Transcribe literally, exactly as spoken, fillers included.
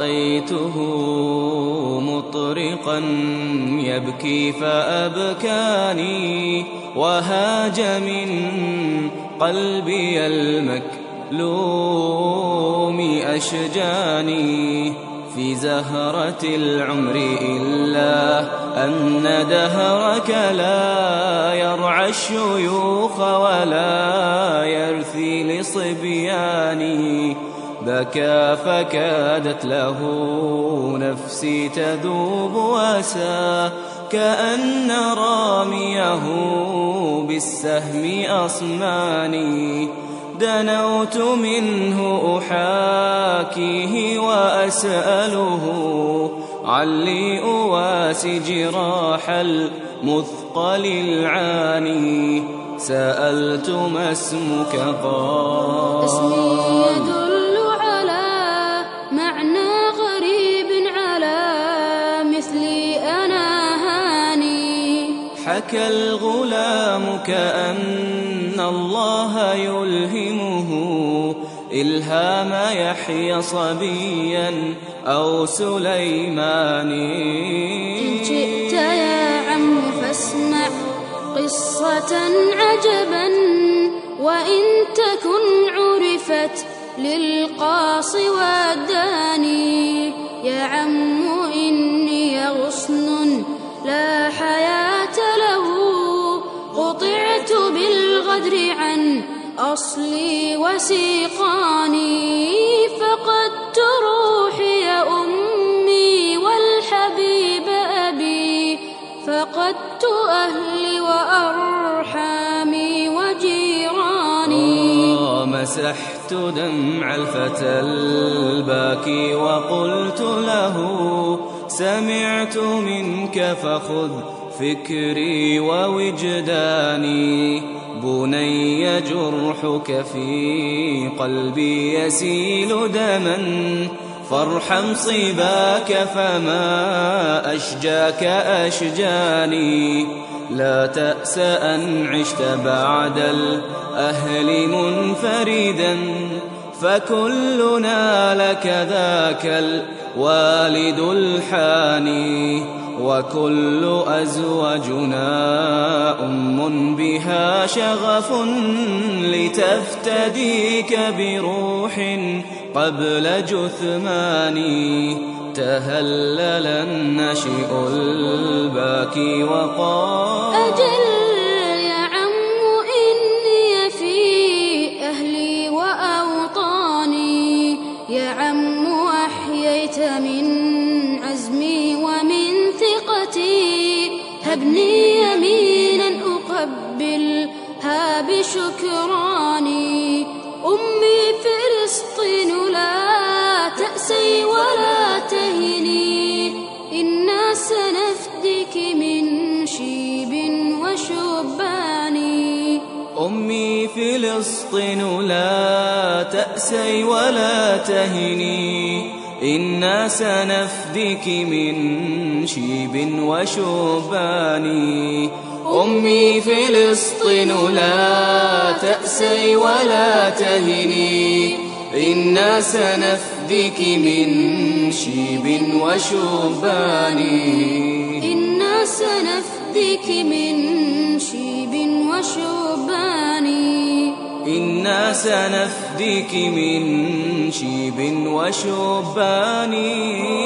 رأيته مطرقا يبكي فأبكاني، وهاج من قلبي المكلوم أشجاني. في زهرة العمر إلا أن دهرك لا يرعى الشيوخ ولا يرثي لصبياني. بكى فكادت له نفسي تذوب وسى، كأن راميه بالسهم أصماني. دنوت منه أحاكيه وأسأله علي أواسي جراح المثقل العاني. سألت ما اسمك قال اسمي يدل على معنى غريب على مثلي أنا هاني. حكى الغلام كأن الله يلهمه إلهام يحيى صبيا أو سليماني. إن شئت يا عم فاسمع قصة عجبا، وإن تكن عرفت للقاص والداني. يا عم إني غصن لا حياة له، قطعت بالغدر عن أصلي وسيقاني. فقدت روحي أمي والحبيب أبي، فقدت أهلي وأرحامي وجيراني. مسحت دمع الفتى الباكي وقلت له سمعت منك فخذ فكري ووجداني. بني جرحك في قلبي يسيل دما، فارحم صباك فما أشجاك أشجاني. لا تأس أن عشت بعد الأهل منفردا، فكلنا لك ذاك الوالد الحاني. وكل أزواجنا أم بها شغف لتفتديك بروح قبل جثماني. تهلل النشئ الباكي وقال أجل يا عم إني في أهلي وأوطاني. يا عم أحييت من عزمي ومن ثقتي، هبني يمينا أقبلها بشكراني. أمي فلسطين لا تأسي ولا تهني، إنا سنفدك من شيب وشباني. أمي فلسطين لا تأسي ولا تهني، إنا سنفدك من شيب وشباني. أمي فلسطين لا تأسي ولا تهني، إنا سنفدك من شيب وشباني. إنا سنفدك من شيب وشباني. إنا سنفدك من شيب وشباني.